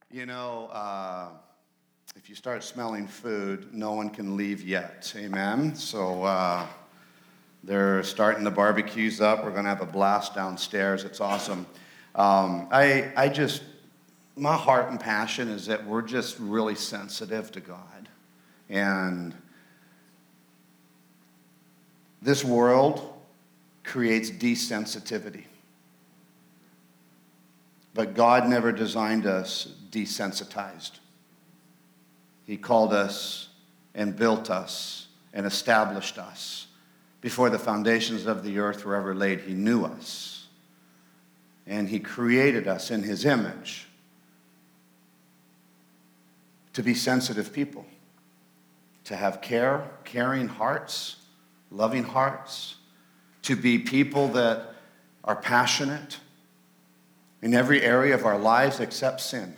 You know, if you start smelling food, no one can leave yet. Amen? So they're starting the barbecues up. We're going to have a blast downstairs. It's awesome. My heart and passion is that we're just really sensitive to God. And this world creates desensitivity. But God never designed us desensitized. He called us and built us and established us. Before the foundations of the earth were ever laid, He knew us. And He created us in His image to be sensitive people, to have caring hearts, loving hearts, to be people that are passionate in every area of our lives except sin.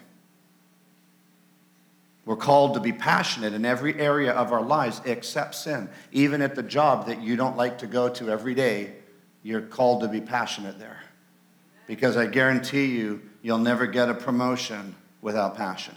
We're called to be passionate in every area of our lives except sin. Even at the job that you don't like to go to every day, you're called to be passionate there. Because I guarantee you, you'll never get a promotion without passion.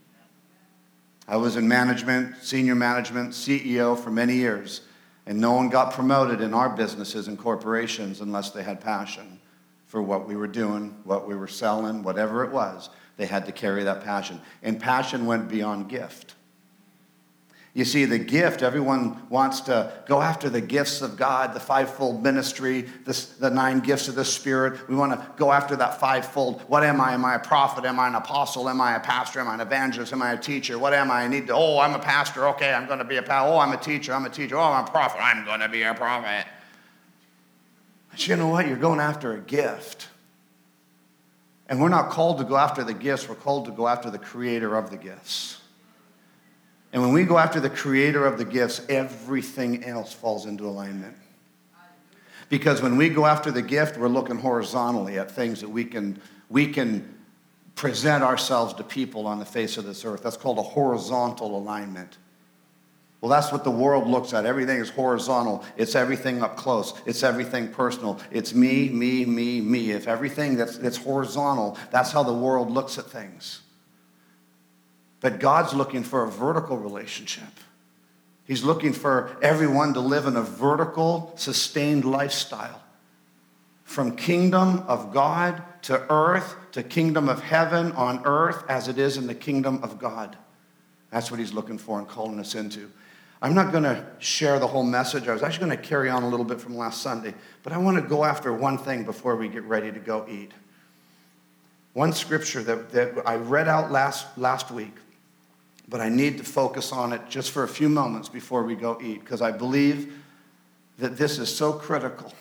I was in management, senior management, CEO for many years, and no one got promoted in our businesses and corporations unless they had passion for what we were doing, what we were selling, whatever it was. They had to carry that passion. And passion went beyond gift. You see, the gift, everyone wants to go after the gifts of God, the fivefold ministry, the 9 gifts of the Spirit. We want to go after that fivefold. What am I? Am I a prophet? Am I an apostle? Am I a pastor? Am I an evangelist? Am I a teacher? What am I? I'm a pastor. Okay, I'm going to be a pastor. Oh, I'm a teacher. I'm a teacher. Oh, I'm a prophet. I'm going to be a prophet. But you know what? You're going after a gift. And we're not called to go after the gifts. We're called to go after the creator of the gifts. And when we go after the creator of the gifts, everything else falls into alignment. Because when we go after the gift, we're looking horizontally at things that we can present ourselves to people on the face of this earth. That's called a horizontal alignment. Well, that's what the world looks at. Everything is horizontal. It's everything up close. It's everything personal. It's me, me, me, me. If everything that's horizontal, that's how the world looks at things. But God's looking for a vertical relationship. He's looking for everyone to live in a vertical, sustained lifestyle. From kingdom of God to earth, to kingdom of heaven on earth as it is in the kingdom of God. That's what He's looking for and calling us into. I'm not going to share the whole message. I was actually going to carry on a little bit from last Sunday. But I want to go after one thing before we get ready to go eat. One scripture that I read out last week. But I need to focus on it just for a few moments before we go eat. Because I believe that this is so critical.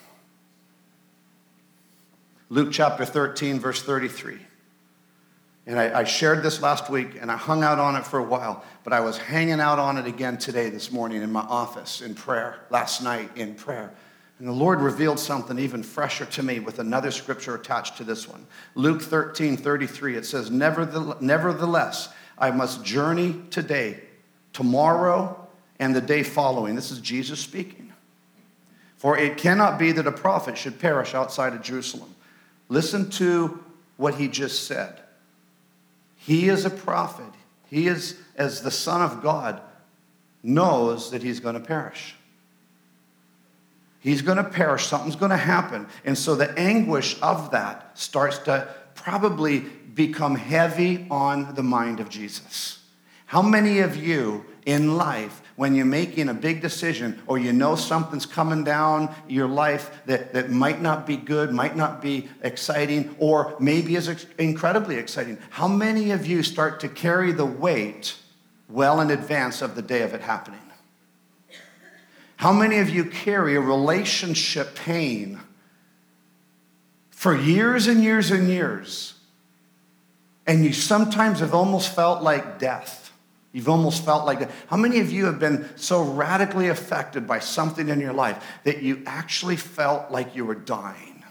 Luke chapter 13, verse 33. And I shared this last week, and I hung out on it for a while, but I was hanging out on it again this morning in my office in prayer, last night in prayer. And the Lord revealed something even fresher to me with another scripture attached to this one. Luke 13, 33, it says, Nevertheless, I must journey today, tomorrow, and the day following. This is Jesus speaking. For it cannot be that a prophet should perish outside of Jerusalem. Listen to what he just said. He is a prophet. He is, as the Son of God, knows that he's going to perish. He's going to perish. Something's going to happen. And so the anguish of that starts to probably become heavy on the mind of Jesus. How many of you in life, when you're making a big decision or you know something's coming down your life that might not be good, might not be exciting, or maybe is incredibly exciting, how many of you start to carry the weight well in advance of the day of it happening? How many of you carry a relationship pain for years and years and years, and you sometimes have almost felt like death? You've almost felt like that. How many of you have been so radically affected by something in your life that you actually felt like you were dying?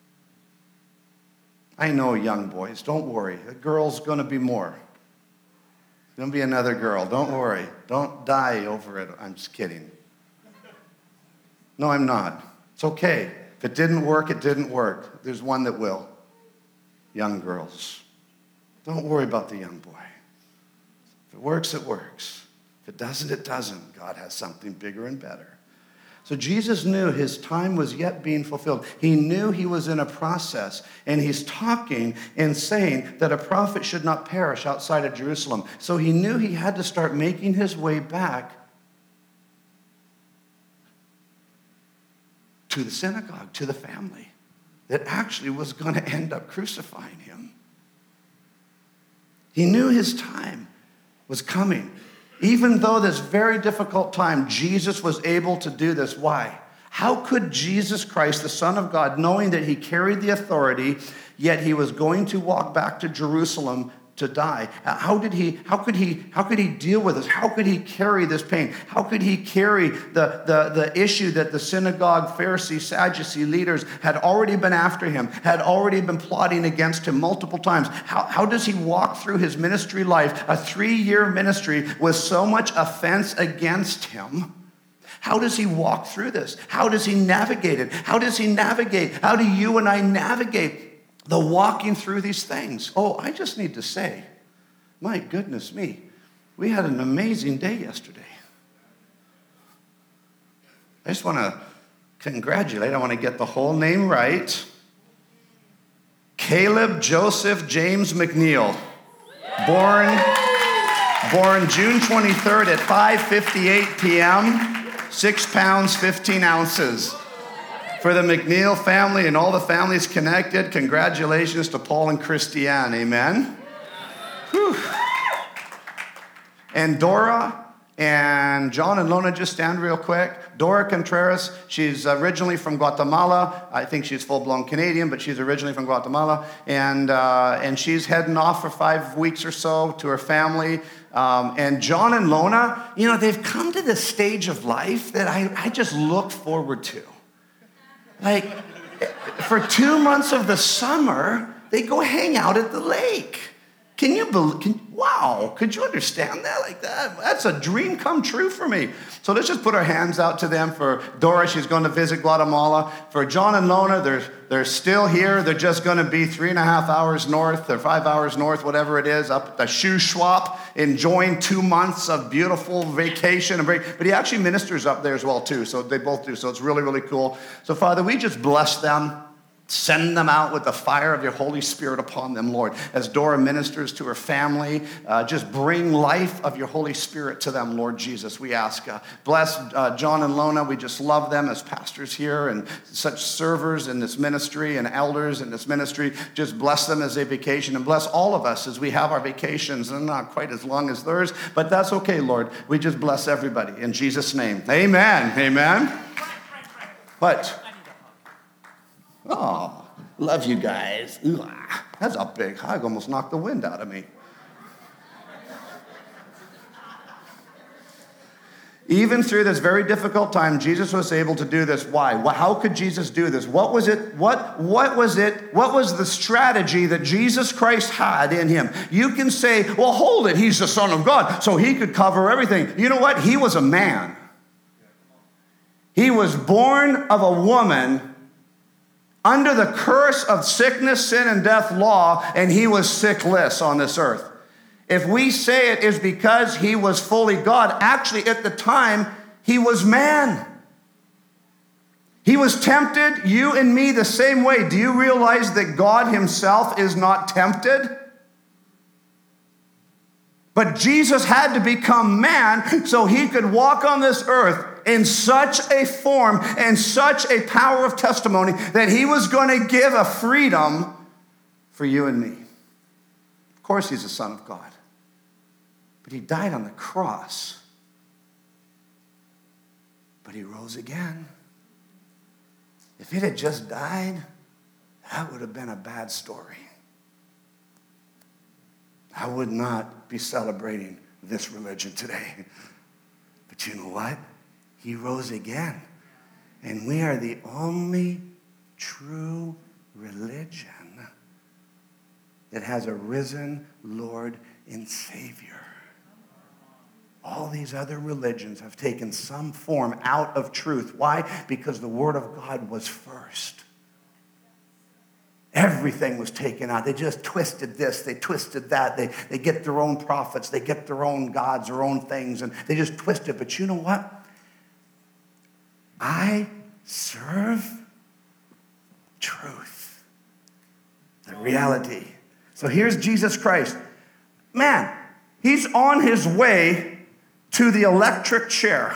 I know, young boys, don't worry. The girl's going to be more. There's going to be another girl. Don't worry. Don't die over it. I'm just kidding. No, I'm not. It's okay. If it didn't work, it didn't work. There's one that will. Young girls. Don't worry about the young boy. If it works, it works. If it doesn't, it doesn't. God has something bigger and better. So Jesus knew his time was yet being fulfilled. He knew he was in a process, and he's talking and saying that a prophet should not perish outside of Jerusalem. So he knew he had to start making his way back to the synagogue, to the family that actually was going to end up crucifying him. He knew his time was coming. Even though this very difficult time, Jesus was able to do this. Why? How could Jesus Christ, the Son of God, knowing that he carried the authority, yet he was going to walk back to Jerusalem to die? How could he deal with this? How could he carry this pain? How could he carry the issue that the synagogue, Pharisee, Sadducee leaders had already been after him, had already been plotting against him multiple times? How does he walk through his ministry life, a 3-year ministry, with so much offense against him? How does he walk through this? How does he navigate it? How does he navigate? How do you and I navigate the walking through these things? Oh, I just need to say, my goodness me, we had an amazing day yesterday. I just want to congratulate, I want to get the whole name right. Caleb Joseph James McNeil, born June 23rd at 5:58 p.m., 6 pounds, 15 ounces. For the McNeil family and all the families connected, congratulations to Paul and Christiane. Amen. Whew. And Dora and John and Lona, just stand real quick. Dora Contreras, she's originally from Guatemala. I think she's full-blown Canadian, but she's originally from Guatemala. And she's heading off for 5 weeks or so to her family. And John and Lona, they've come to this stage of life that I just look forward to. Like, for 2 months of the summer, they go hang out at the lake. Can you believe? Wow, could you understand that? Like that? That's a dream come true for me. So let's just put our hands out to them. For Dora, she's going to visit Guatemala. For John and Lona, they're still here. They're just going to be 3.5 hours north or 5 hours north, whatever it is, up at the Shuswap, enjoying 2 months of beautiful vacation and break. But he actually ministers up there as well, too. So they both do. So it's really, really cool. So, Father, we just bless them. Send them out with the fire of your Holy Spirit upon them, Lord. As Dora ministers to her family, just bring life of your Holy Spirit to them, Lord Jesus. We ask, bless John and Lona. We just love them as pastors here and such servers in this ministry and elders in this ministry. Just bless them as they vacation and bless all of us as we have our vacations. And not quite as long as theirs, but that's okay, Lord. We just bless everybody in Jesus' name. Amen. Amen. But oh, love you guys. Ooh, that's a big hug. Almost knocked the wind out of me. Even through this very difficult time, Jesus was able to do this. Why? How could Jesus do this? What was it? What was it? What was the strategy that Jesus Christ had in him? You can say, well, hold it. He's the Son of God, so he could cover everything. You know what? He was a man. He was born of a woman under the curse of sickness, sin, and death law, and he was sickless on this earth. If we say it is because he was fully God, actually at the time, he was man. He was tempted, you and me, the same way. Do you realize that God himself is not tempted? But Jesus had to become man so he could walk on this earth in such a form and such a power of testimony that he was going to give a freedom for you and me. Of course, he's the Son of God. But he died on the cross. But he rose again. If it had just died, that would have been a bad story. I would not be celebrating this religion today. But you know what? He rose again. And we are the only true religion that has a risen Lord and Savior. All these other religions have taken some form out of truth. Why? Because the Word of God was first. Everything was taken out. They just twisted this, they twisted that. They get their own prophets, they get their own gods, their own things, and they just twist it. But you know what? I serve truth, the reality. So here's Jesus Christ. Man, he's on his way to the electric chair,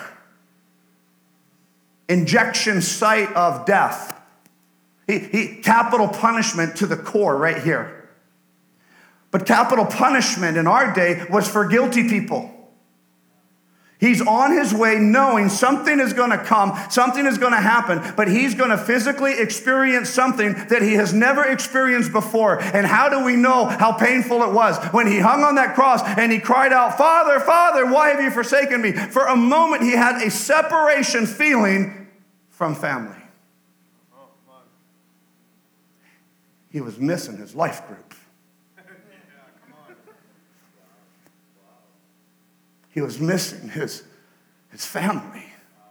injection site of death. Capital punishment to the core right here. But capital punishment in our day was for guilty people. He's on his way knowing something is going to come, something is going to happen, but he's going to physically experience something that he has never experienced before. And how do we know how painful it was? When he hung on that cross and he cried out, "Father, Father, why have you forsaken me?" For a moment he had a separation feeling from family. He was missing his life group. He was missing his family.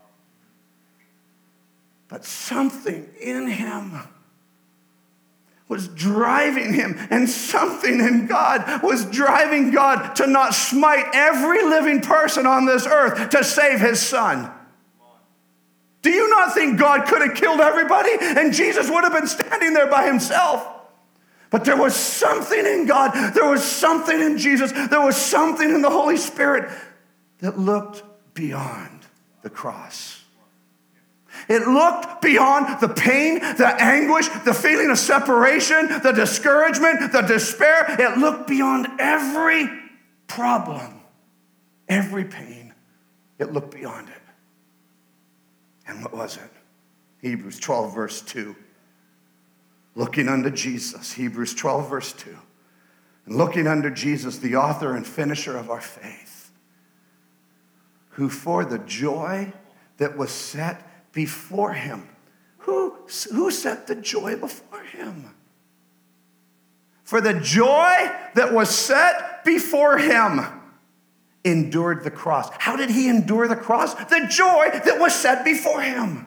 But something in him was driving him, and something in God was driving God to not smite every living person on this earth to save his son. Do you not think God could have killed everybody and Jesus would have been standing there by himself? But there was something in God, there was something in Jesus, there was something in the Holy Spirit that looked beyond the cross. It looked beyond the pain, the anguish, the feeling of separation, the discouragement, the despair. It looked beyond every problem, every pain. It looked beyond it. And what was it? Hebrews 12, verse 2. Looking unto Jesus, Hebrews 12, verse 2. And looking unto Jesus, the author and finisher of our faith, who for the joy that was set before him. Who set the joy before him? For the joy that was set before him, endured the cross. How did he endure the cross? The joy that was set before him.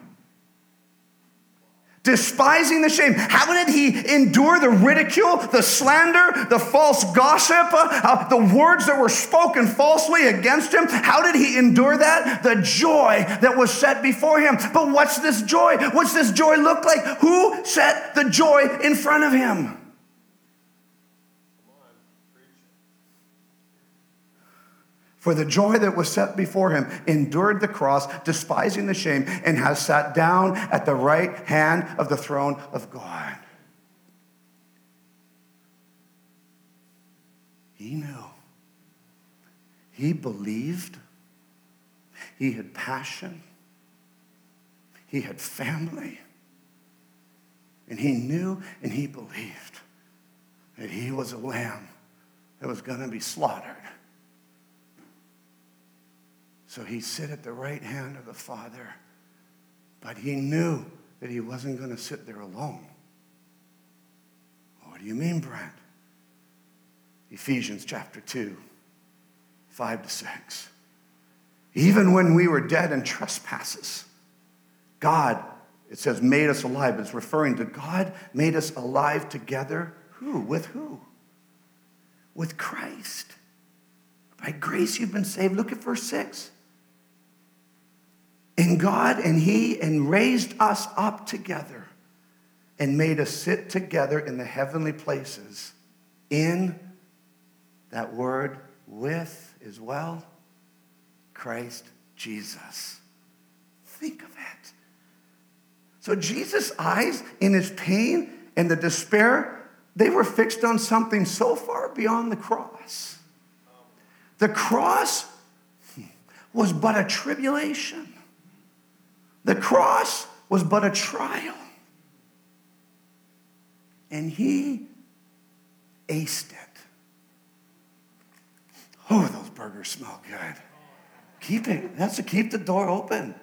Despising the shame. How did he endure the ridicule, the slander, the false gossip, the words that were spoken falsely against him? How did he endure that? The joy that was set before him. But what's this joy? What's this joy look like? Who set the joy in front of him? For the joy that was set before him endured the cross, despising the shame, and has sat down at the right hand of the throne of God. He knew. He believed. He had passion. He had family. And he knew and he believed that he was a lamb that was going to be slaughtered. So he sit at the right hand of the Father, but he knew that he wasn't going to sit there alone. What do you mean, Brent? Ephesians chapter 2, 5-6. Even when we were dead in trespasses, God, it says, made us alive. It's referring to God made us alive together. Who? With who? With Christ. By grace you've been saved. Look at verse 6. In God, and raised us up together and made us sit together in the heavenly places in that word with as well, Christ Jesus. Think of it. So Jesus' eyes in his pain and the despair, they were fixed on something so far beyond the cross. The cross was but a tribulation. The cross was but a trial. And he aced it. Oh, those burgers smell good. Keep the door open.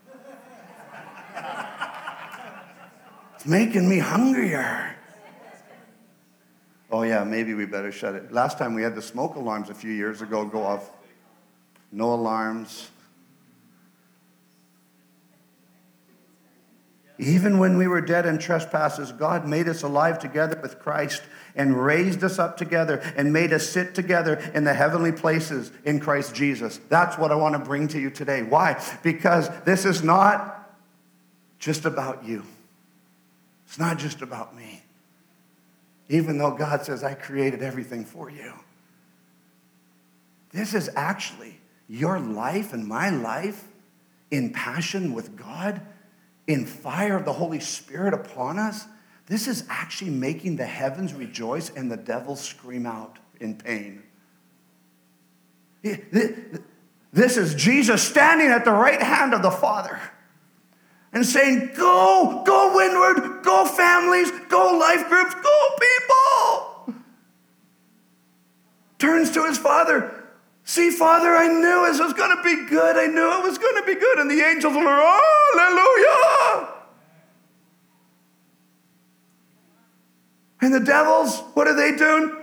It's making me hungrier. Oh yeah, maybe we better shut it. Last time we had the smoke alarms a few years ago go off. No alarms. Even when we were dead in trespasses, God made us alive together with Christ and raised us up together and made us sit together in the heavenly places in Christ Jesus. That's what I want to bring to you today. Why? Because this is not just about you. It's not just about me. Even though God says, I created everything for you. This is actually your life and my life in passion with God, in fire of the Holy Spirit upon us. This is actually making the heavens rejoice and the devil scream out in pain. This is Jesus standing at the right hand of the Father and saying, go Windward, go families, go life groups, go people. Turns to his Father. See, Father, I knew this was going to be good. I knew it was going to be good. And the angels are, hallelujah. And the devils, what are they doing?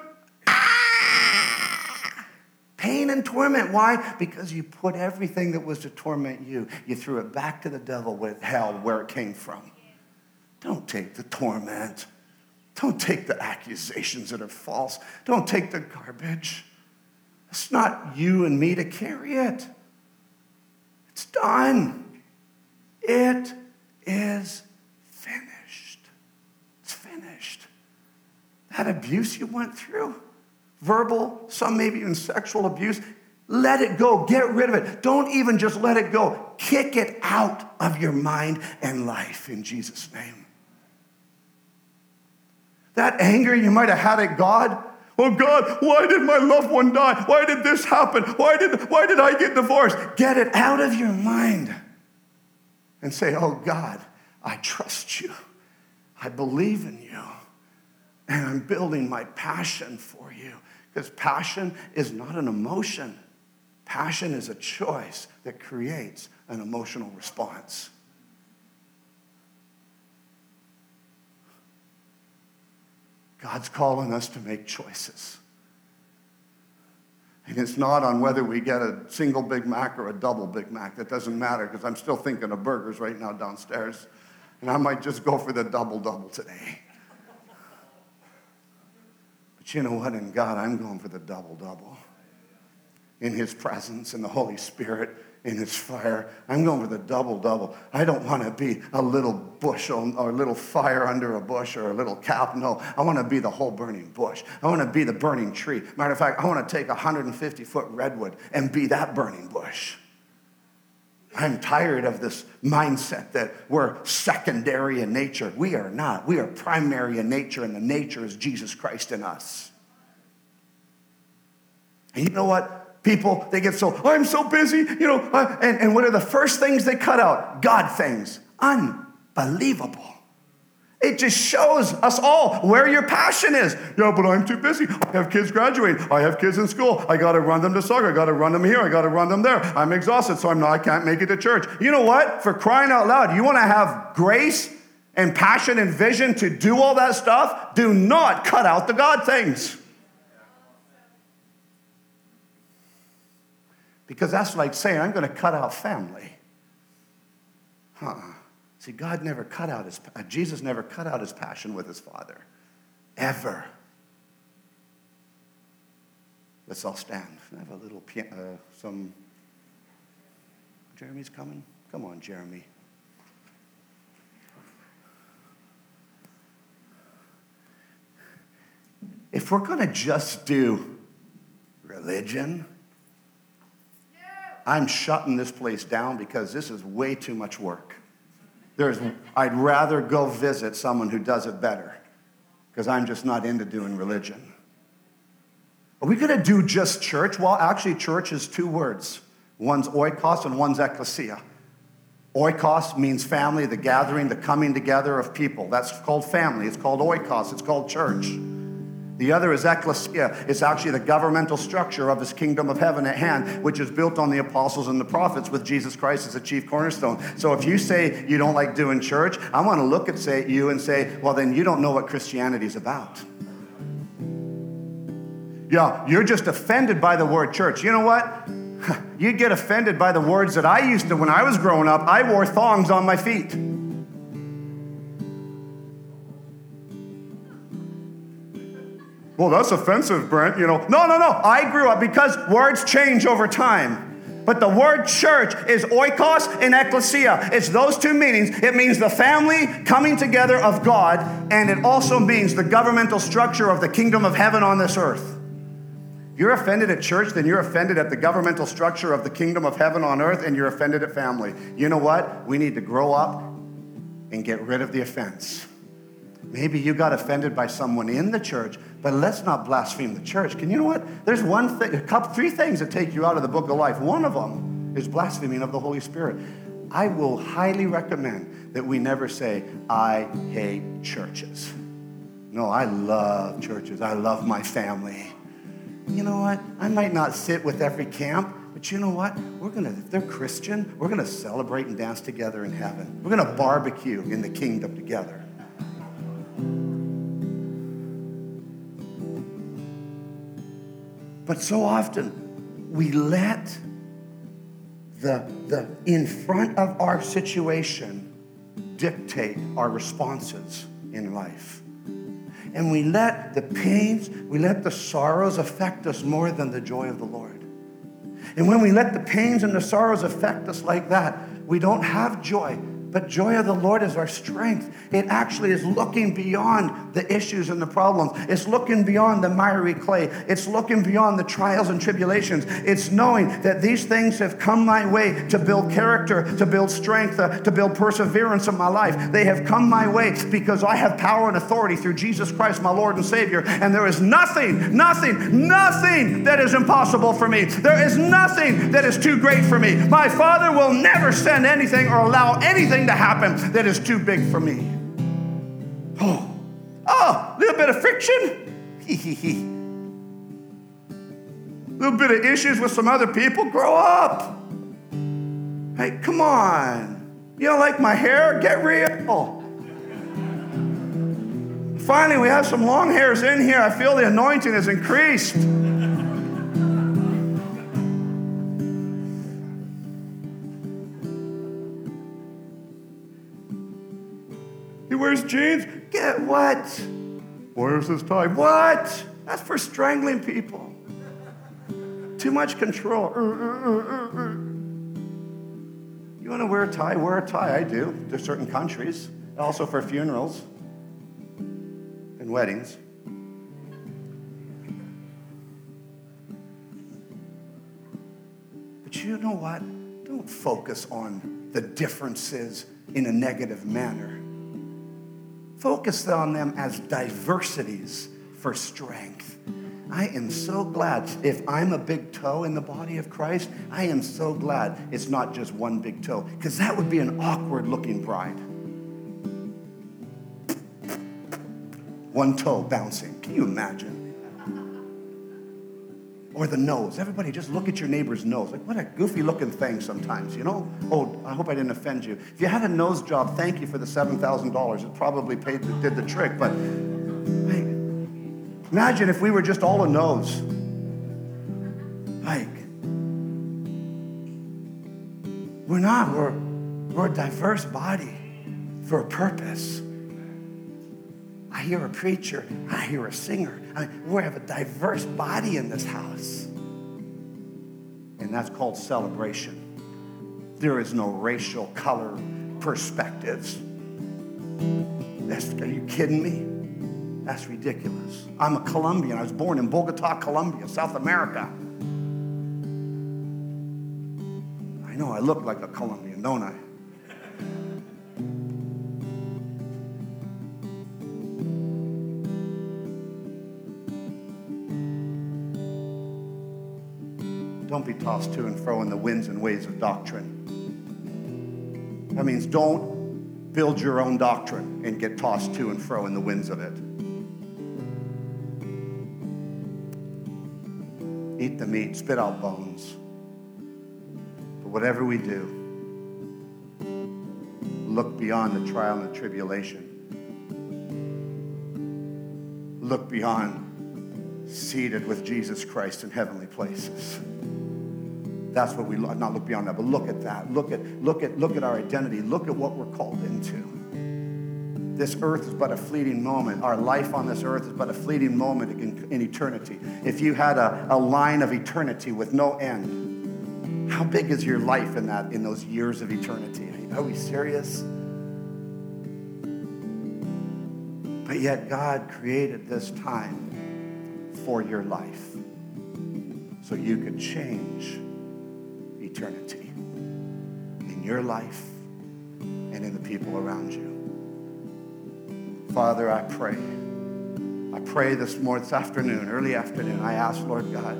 Pain and torment. Why? Because you put everything that was to torment you, you threw it back to the devil with hell where it came from. Don't take the torment. Don't take the accusations that are false. Don't take the garbage. It's not you and me to carry it. It's done. It is finished. It's finished. That abuse you went through, verbal, some maybe even sexual abuse, let it go. Get rid of it. Don't even just let it go. Kick it out of your mind and life in Jesus' name. That anger you might have had at God, oh God, why did my loved one die? Why did this happen? Why did I get divorced? Get it out of your mind and say, oh God, I trust you. I believe in you. And I'm building my passion for you. Because passion is not an emotion. Passion is a choice that creates an emotional response. God's calling us to make choices. And it's not on whether we get a single Big Mac or a double Big Mac. That doesn't matter, because I'm still thinking of burgers right now downstairs. And I might just go for the double today. But you know what? In God, I'm going for the double. In his presence, in the Holy Spirit, in his fire. I'm going for the double. I don't want to be a little bushel or a little fire under a bush or a little cap. No, I want to be the whole burning bush. I want to be the burning tree. Matter of fact, I want to take a 150-foot redwood and be that burning bush. I'm tired of this mindset that we're secondary in nature. We are not. We are primary in nature, and the nature is Jesus Christ in us. And you know what? People, they get so, I'm so busy, and what are the first things they cut out? God things. Unbelievable. It just shows us all where your passion is. Yeah, but I'm too busy. I have kids graduating. I have kids in school. I got to run them to soccer. I got to run them here. I got to run them there. I'm exhausted, so I can't make it to church. You know what? For crying out loud, you want to have grace and passion and vision to do all that stuff? Do not cut out the God things. Because that's like saying, I'm going to cut out family. See, Jesus never cut out his passion with his Father. Ever. Let's all stand. I have a little piano, Jeremy's coming? Come on, Jeremy. If we're going to just do religion, I'm shutting this place down because this is way too much work. I'd rather go visit someone who does it better because I'm just not into doing religion. Are we going to do just church? Well, actually, church is two words. One's oikos and one's ekklesia. Oikos means family, the gathering, the coming together of people. That's called family. It's called oikos. It's called church. The other is ekklesia. It's actually the governmental structure of his kingdom of heaven at hand, which is built on the apostles and the prophets with Jesus Christ as the chief cornerstone. So if you say you don't like doing church, I want to look at you and say, well, then you don't know what Christianity is about. Yeah, you're just offended by the word church. You know what? You'd get offended by the words that I used to, when I was growing up, I wore thongs on my feet. Well, that's offensive, Brent, No. I grew up because words change over time. But the word church is oikos and ecclesia. It's those two meanings. It means the family coming together of God, and it also means the governmental structure of the kingdom of heaven on this earth. If you're offended at church, then you're offended at the governmental structure of the kingdom of heaven on earth, and you're offended at family. You know what? We need to grow up and get rid of the offense. Maybe you got offended by someone in the church, but let's not blaspheme the church. You know what? There's three things that take you out of the book of life. One of them is blaspheming of the Holy Spirit. I will highly recommend that we never say, I hate churches. No, I love churches. I love my family. You know what? I might not sit with every camp, but you know what? If they're Christian, we're going to celebrate and dance together in heaven. We're going to barbecue in the kingdom together. But so often, we let the in front of our situation dictate our responses in life. And we let the pains, we let the sorrows affect us more than the joy of the Lord. And when we let the pains and the sorrows affect us like that, we don't have joy. But joy of the Lord is our strength. It actually is looking beyond the issues and the problems. It's looking beyond the miry clay. It's looking beyond the trials and tribulations. It's knowing that these things have come my way to build character, to build strength, to build perseverance in my life. They have come my way because I have power and authority through Jesus Christ, my Lord and Savior. And there is nothing that is impossible for me. There is nothing that is too great for me. My Father will never send anything or allow anything to happen that is too big for me. A little bit of friction. A little bit of issues with some other people. Grow up. Hey, come on. You don't like my hair? Get real. Finally, we have some long hairs in here. I feel the anointing has increased. He wears jeans. Get what? Where's his tie? What? That's for strangling people. Too much control. You want to wear a tie? Wear a tie. I do. There's certain countries. Also for funerals and weddings. But you know what? Don't focus on the differences in a negative manner. Focus on them as diversities for strength. I am so glad if I'm a big toe in the body of Christ, I am so glad it's not just one big toe, because that would be an awkward looking bride. One toe bouncing. Can you imagine? Or the nose. Everybody just look at your neighbor's nose. Like, what a goofy looking thing sometimes, Oh, I hope I didn't offend you. If you had a nose job, thank you for the $7,000. It probably did the trick. But hey, imagine if we were just all a nose. Like, we're not. We're a diverse body for a purpose. I hear a preacher. I hear a singer. We have a diverse body in this house. And that's called celebration. There is no racial, color, perspectives. Are you kidding me? That's ridiculous. I'm a Colombian. I was born in Bogota, Colombia, South America. I know I look like a Colombian, don't I? Don't be tossed to and fro in the winds and waves of doctrine. That means don't build your own doctrine and get tossed to and fro in the winds of it. Eat the meat, spit out bones. But whatever we do, look beyond the trial and the tribulation. Look beyond seated with Jesus Christ in heavenly places. That's what we not look beyond that, but look at that. Look at our identity. Look at what we're called into. this earth is but a fleeting moment. Our life on this earth is but a fleeting moment in eternity. If you had a line of eternity with no end, how big is your life in those years of eternity? Are we serious? But yet God created this time for your life so you could change eternity in your life and in the people around you. Father, I pray this afternoon, early afternoon, I ask, Lord God,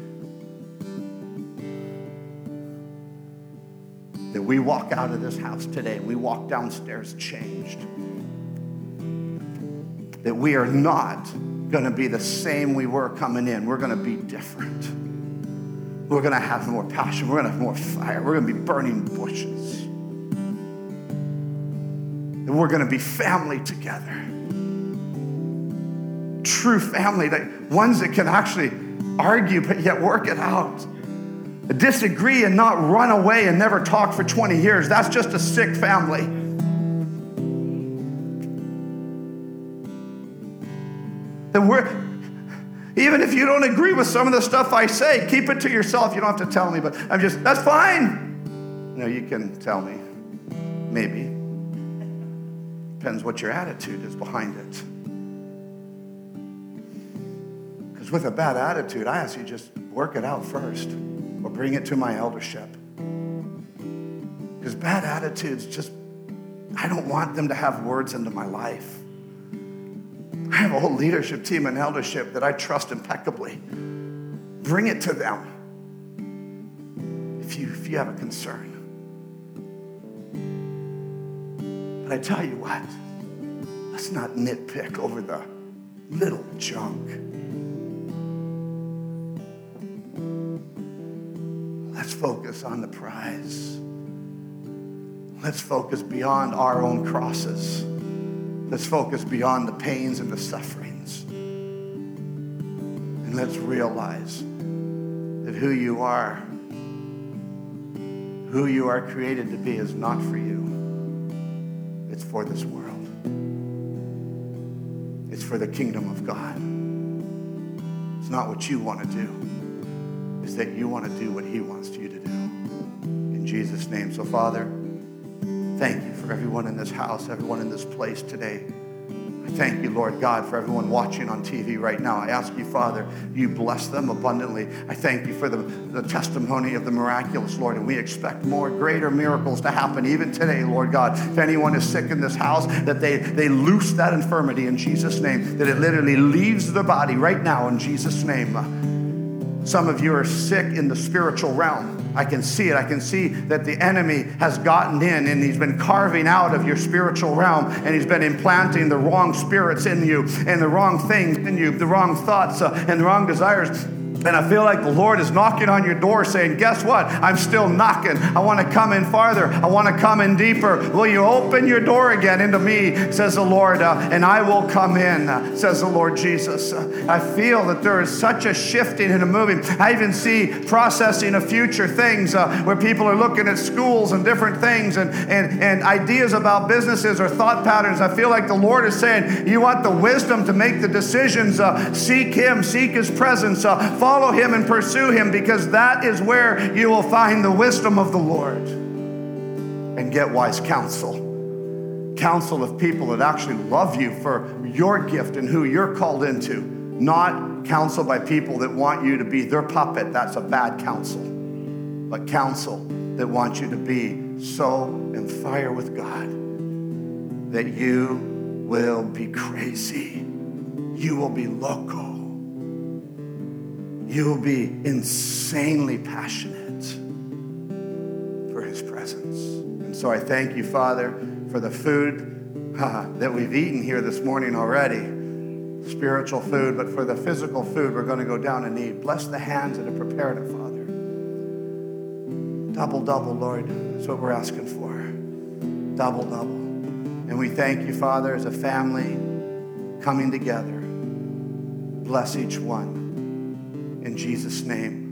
that we walk out of this house today, we walk downstairs changed. That we are not going to be the same we were coming in. We're going to be different. We're going to have more passion. We're going to have more fire. We're going to be burning bushes. And we're going to be family together. True family, ones that can actually argue but yet work it out. Disagree and not run away and never talk for 20 years. That's just a sick family. Even if you don't agree with some of the stuff I say, keep it to yourself. You don't have to tell me, but that's fine. No, you can tell me. Maybe. Depends what your attitude is behind it. Because with a bad attitude, I ask you just work it out first or bring it to my eldership. Because bad attitudes I don't want them to have words into my life. I have a whole leadership team and eldership that I trust impeccably. Bring it to them if you have a concern. But I tell you what, let's not nitpick over the little junk. Let's focus on the prize. Let's focus beyond our own crosses. Let's focus beyond the pains and the sufferings. And let's realize that who you are created to be is not for you. It's for this world. It's for the kingdom of God. It's not what you want to do. It's that you want to do what he wants you to do. In Jesus' name. So, Father, thank you for everyone in this house, everyone in this place today. I thank you, Lord God, for everyone watching on TV right now. I ask you, Father, you bless them abundantly. I thank you for the testimony of the miraculous, Lord, and we expect more greater miracles to happen even today, Lord God. If anyone is sick in this house, that they loose that infirmity in Jesus' name, that it literally leaves the body right now in Jesus' name. Some of you are sick in the spiritual realm. I can see it. I can see that the enemy has gotten in and he's been carving out of your spiritual realm and he's been implanting the wrong spirits in you and the wrong things in you, the wrong thoughts and the wrong desires. And I feel like the Lord is knocking on your door saying, guess what? I'm still knocking. I want to come in farther. I want to come in deeper. Will you open your door again into me, says the Lord, and I will come in, says the Lord Jesus. I feel that there is such a shifting and a moving. I even see processing of future things where people are looking at schools and different things and ideas about businesses or thought patterns. I feel like the Lord is saying, you want the wisdom to make the decisions. Seek him, seek his presence, follow him and pursue him, because that is where you will find the wisdom of the Lord and get wise counsel. Counsel of people that actually love you for your gift and who you're called into. Not counsel by people that want you to be their puppet. That's a bad counsel. But counsel that wants you to be so in fire with God that you will be crazy. You will be loco. You will be insanely passionate for his presence. And so I thank you, Father, for the food that we've eaten here this morning already. Spiritual food, but for the physical food we're going to go down and eat. Bless the hands that have prepared it, Father. Double, double, Lord. That's what we're asking for. Double, double. And we thank you, Father, as a family coming together. Bless each one. In Jesus' name.